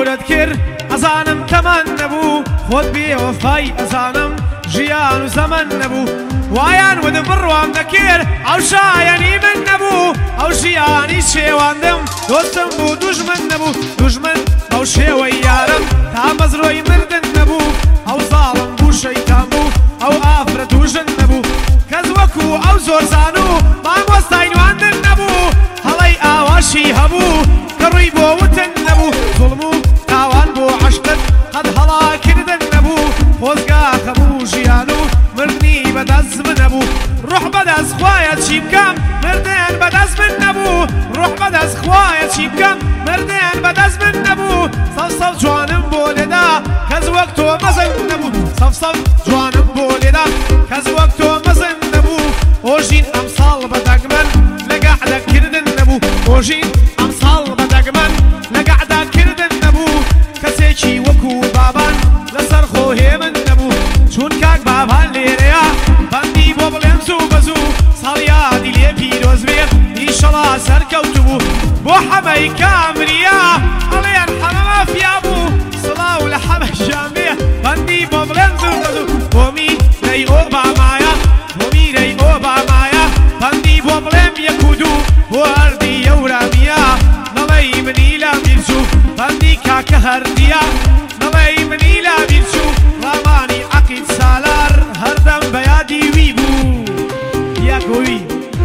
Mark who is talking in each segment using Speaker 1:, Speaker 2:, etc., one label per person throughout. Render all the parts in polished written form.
Speaker 1: گەورەت کرد ئەزانم تەمەن نەبوو خۆت بێوەفای ئەزانم ژیان و زەمن نەبوو وایان ودم بڕوام دەکرد ئەو شایەنی من نەبوو ئەو ژیانی شێواندم دۆستم بوو دوژمن نەبوو دوژمن ئەو شێوەی یارم تا مەزرۆی مردن نەبوو ئەو زاڵم بوو شەیتان بوو ئەو ئافرەت و ژن نەبوو کەس وەکو ئەو زۆرزان و مامۆستای نواندن نەبوو هەڵەی ئاواشی هەبوو کە ڕووی بۆ وتن نەبوو زوڵم و تاوان بۆ عەشقت قەت هەڵاکردن نەبوو خۆزگا هەبوو ژیان و مردنی بەدەست من نەبوو ڕوح بەدەست خوایە چی بکەم مردن بەدەست من نەبوو ڕوح بەدەست خوایە چی بکەم مردن بەدەست من نەبوو سەف جوانم بۆ لێدا کەس وەک تۆ مەزن نەبوو سەف جوانم بۆ لێدا کەس وەک تۆ مەزن نەبوو ئۆژین ئەمساڵ بەدەگمەن لە گەعدەکردن نەبوو ئۆژین ئەمساڵ بەدەگمەن لە گەعدەکردن نەبوو کەسێکی وەکو بابان لەسەر خۆ هێمن نەبوو چون کاک بابان لێرەیە بەندی بۆ بڵێم زوو بەزوو ساڵیادی لێ پیرۆز بێت ئیشەڵا سەرکەوتو بوو بۆ حەمەی کامریا ئەڵێن حەمە مافیا بوو سڵاو لە حەمەشیان بێ بەندی بۆ بڵێم زوو بەزوو بۆ میرەی ئۆبامایە بۆ میرەی ئۆبامایە بەندی بۆ بڵێم یەک و دوو بۆ هەردی ئەورامیە نەڵەی منی لا بیرچوو بەندی کاکە هەردیە نەڵەی منی لا بیرچوو ڕامانی عەقید سالار هەردەم بە یادی وی بوو یەکۆوی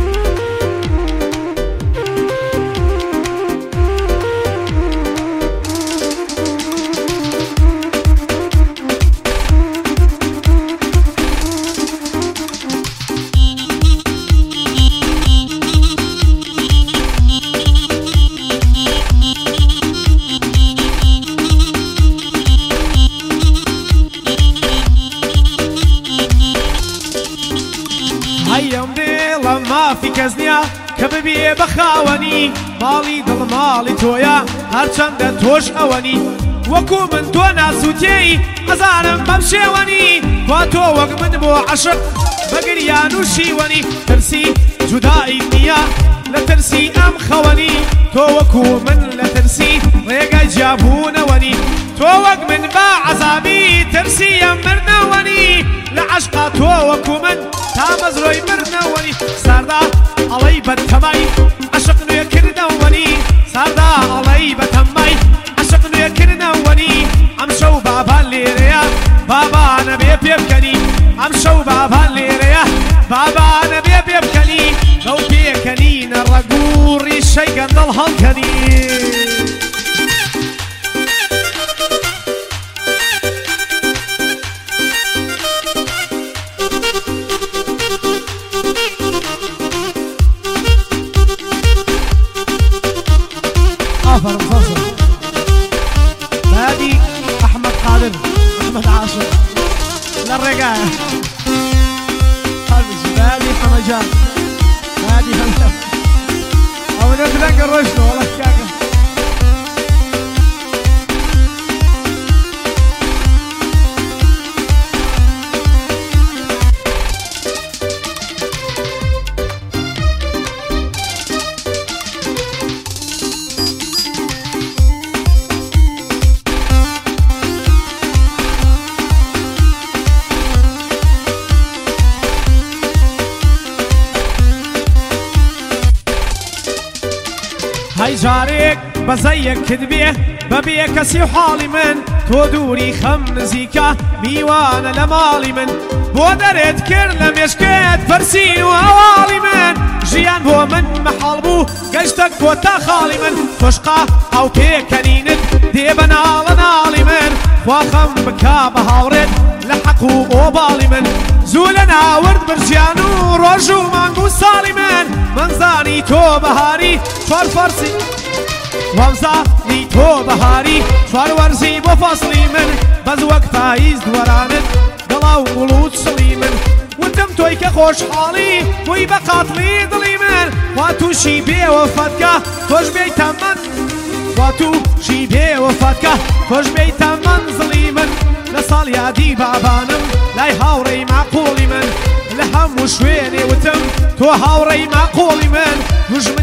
Speaker 1: مافی کەس نییە کە ببێ بە خاوەنی ماڵی دڵ ماڵی تۆیە هەرچەندە تۆش ئەوەنی وەکو من تۆ ناسووتێی ئەزانم بەم شێوەنی وا تۆ وەک من بۆ عەشق بەگریان و شیوەنی ترسی جودایی نییە لە ترسی ئەم خەوەنی تۆ وەکو من لە ترسی ڕێگەی جیابوونەوەنی تۆ وەک من بە عەزابی ترسی ئەم مرنەوەنی لە عەشقا تۆ وەکو من تا مەزرۆی مرنەوەنی ساردا ئەڵەی بەتەمای عەشق نوێکردنەوەنی ساردا ئەڵەی بەتەمای عەشق نوێکردنەوەنی ئەم شەو بابان لێرەیە بابانە بێ پێ بکەنی ئەم شەو بابان لێرەیە بابانە بێ پێ بکەنی لەو پێکەنینە ڕەگوڕی شەی گەندەڵ هەڵکەنی آفرین فاصل هادي أحمد قادر أحمد عاشر للرقاية هادي حمجان هادي حمجان أو نتلقى الرشد والله كاكا هاي جارێک بەزەیەک کردبێ بەبێ کەسی و حاڵی من تۆ دووری خەم نزیکە میوانە لە ماڵی من بۆ دەرێت کرد لە مێشکێت فەرسین و هەواڵی من ژیان بۆ من مەحاڵ بوو گەشتەک بۆ تا خاڵی من تۆشقا ئەو پێکەنینت دێ بە ناڵە ناڵی من خوا خەم بکا بە هاوڕێت لە حەق و ئۆباڵی من زوو لە ناورد برژیان و ڕۆژ و مانگ و ساڵی من منزانی تۆ بەهاری چوار فەرسی وەمزانی تۆ بەهاری چوار وەرزی بۆ فەسڵی من بەز وەک پاییز دووەرانت دڵا و گوڵوت سڵی من وتم تۆی کە خۆشحاڵی بووی بە قاتڵی دڵی من وا تووشی بێوەفەتکە تۆش بێیتە من وا تووشی بێوەفەتکە تۆش بێیتە منزڵی من لە ساڵ یادی بابانم لای هاوڕێی معقوڵی من لە هەموو شوێنێ وتم تۆ هاوڕێی معقوڵی من دوژمنی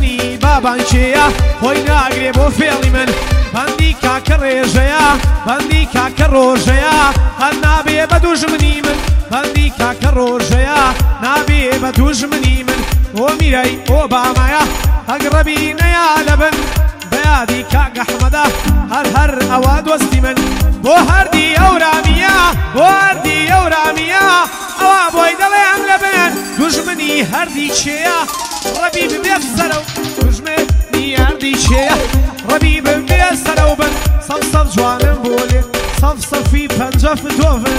Speaker 1: بابان کێیە خۆی ناگرێ بۆ فێڵی من بەندی کاکە ڕێژەیە بەندی کاکە ڕۆژەیە هەر نابێ بە دوژمنی من بەندی کاکە ڕۆژەیە نابێ بە دوژمنی من بۆ میرەی ئۆبامایە ئەگڕەبی نەیا لەبن بەیادی کاک ئەحمەدە هەر ئەوە دۆستی من بۆ هەردی ئەورامیە بۆ هەردی ئەورامیە ئەوە بۆی دەڵێم لەبن دوژمنی هەردی چێیە ڕەبی ببێت سەرەو دوژمنی هەردی چێیە ڕەبی ببێت سەرەو بن سەف جوانم بۆ لێ سەفی پەنجە فتۆڤن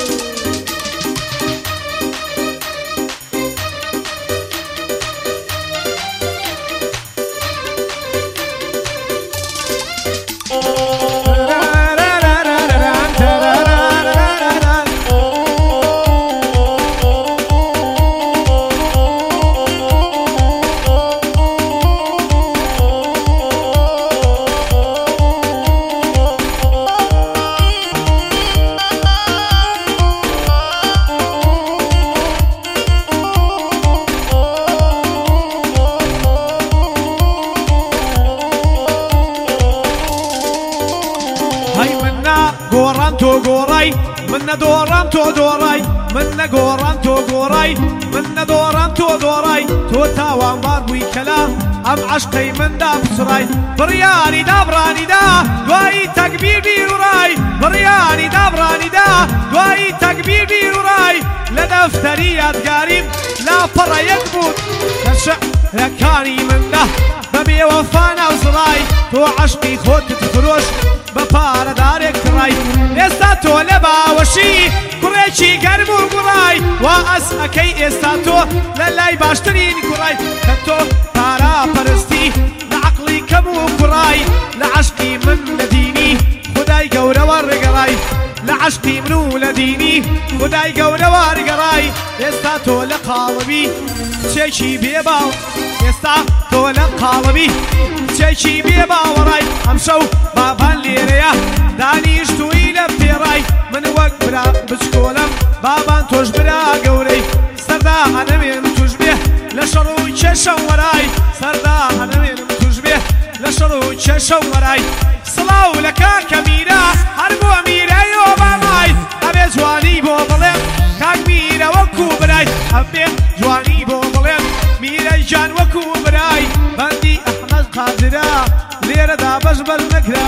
Speaker 1: تۆ گۆڕای من نەدۆڕام تۆ دۆڕای من نەگۆڕام تۆ گۆڕای من نەدۆڕام تۆ دۆڕای تۆ تاوانبار بووی کەلا ئەم عەشقەی مندا بسڕای بڕیاری دابڕانیدا دوایی تەکبیر بیر و ڕای بڕیاری دابڕانیدا دوایی تەکبیر بیر و ڕای لە دەفتەری یادگاریم لاپەڕە یەک بوو لە شەعرەکانی مندا بەبێ وەفا ناوزڕای تۆ عەشقی خۆتت فرۆش بە پارەدارێک کڕای ئێستا تۆ لە باوەشی کوڕێکی گەرم و گوڕای وا ئەس ئەکەی ئێستا تۆ لە لای باشترین کوڕای کە تۆ پاراپەرستی لە عەقڵی کەم و کوڕای لە عەشقی من لە دینی خودای گەورەوە ڕێگەڕای لە عەشقی من و لە دینی خودای گەورەوە ڕێگەڕای ئێستا تۆ لە قاڵبی کچێکی بێباو ئێستا تۆ لە قاڵبی کچێکی بێباوەڕای ئەمشەو بابان لێرەیە دانیشتووی لە پێڕای من وەک برا بچکۆلم بابان تۆش برا گەورەی سەردا هەنەوێنم توش بێ لە شەڕ و کێشە وەرای سەردا هەنەوێنم توش بێ لە شەڕ و کێشە وەرای سڵاو لە کاکە میرە هەر بۆ میرەی ئۆبامای ئەبێ جوانی بۆ بڵێم کاک میرە وەکو برای ئەبێ جوانی بۆ بڵێم میرەی جان وەکو برای بەندی ئەحمەد قادرە لێرەدا بەش نەکرا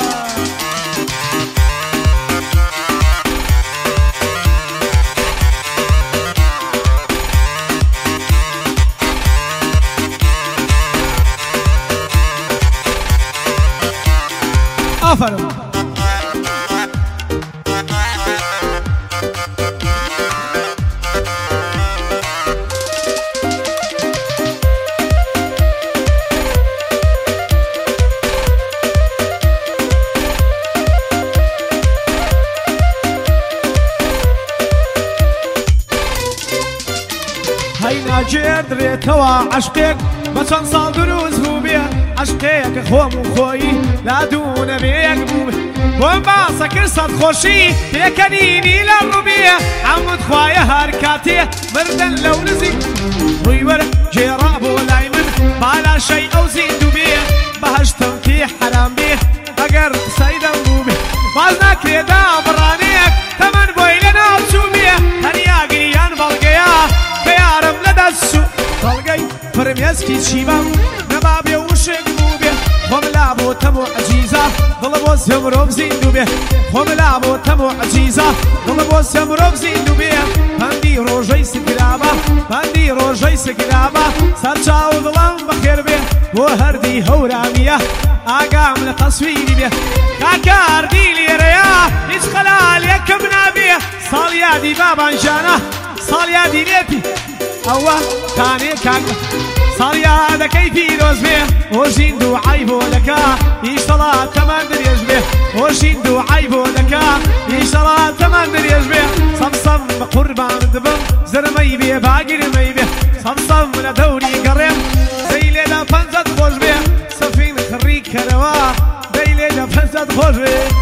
Speaker 1: آفرین هەی ناجێر درێتەوە عەشقێک بە چەند ساڵ دروست بوو بێ عەشقێکە خۆم و خۆی لادوو نەبێ یەک بوو بۆم باسە کرد سەد خۆشی پێکەنینی لە ڕووبێ ئەمت خوایە هەر کاتێ مردن لەو نزیک ڕووی وەرە گێڕا بۆ لای من بالاشەی ئەو زیندوو بێ بەهەشتم پێ حەرام بێ ئەگەر قسەی دەم بوو بێ باز ناکرێدا بڕانەیەک تەمەن بۆی لە ناوچوو بێ هەریا گریان بەڵگەیە کە یارم لەدەستچوو بەڵگەی فرمێسکی چیبەم نەبا بێ وشێک بوو بێ خۆم لا بۆ تەم و عەجیزە دڵە بۆ سێ مرۆڤ زیندوو بێ خۆم لا بۆ تەم و عەجیزە دڵە بۆ سێ مرۆڤ زیندوو بێ بەندی ڕۆژەی سگرابە بەندی ڕۆژەی سگرابە سەرچاو دڵم بەخێر بێ بۆ هەردی هەورامیە ئاگام لە تەسویری بێ کاکە هەردی لێرەیە هیچ خەلال یەکم نابێ ساڵ یادی بابانجانە ساڵ یادی لێپی ئەوە کانێ کاکە ساڵ یادەکەی پیرۆز بێ هۆژین دووعای بۆ دەکا ئیشەڵا تەمان درێژ بێ هۆژین دووعای بۆ دەکا ئیشەڵا تەمان درێژ بێ سەمسەم بە قوربان دبم زرمەی بێ باگرمەی بێ سەمسەم لە دەوری گەڕێم دەی لێدە پەنجەت خۆش بێ سەفین خڕی کەرەوە دەی لێدە پەنجەت خۆش بێ